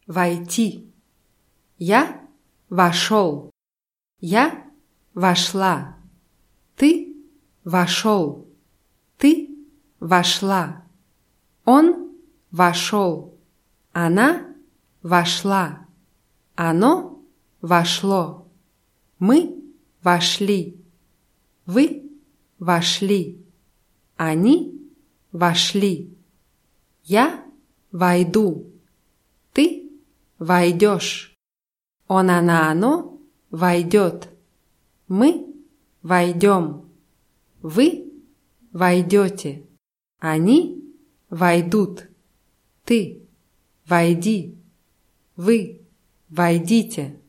войти. Я вошел. Я вошла. Ты вошел. Ты вошла. Он вошел. Она вошла. Оно вошло. Мы вошли. Вы вошли. Они вошли. Я войду. Ты войдешь. Он, она, оно войдет. Мы войдем. Вы войдете. Они войдут. Ты войди. Вы войдите.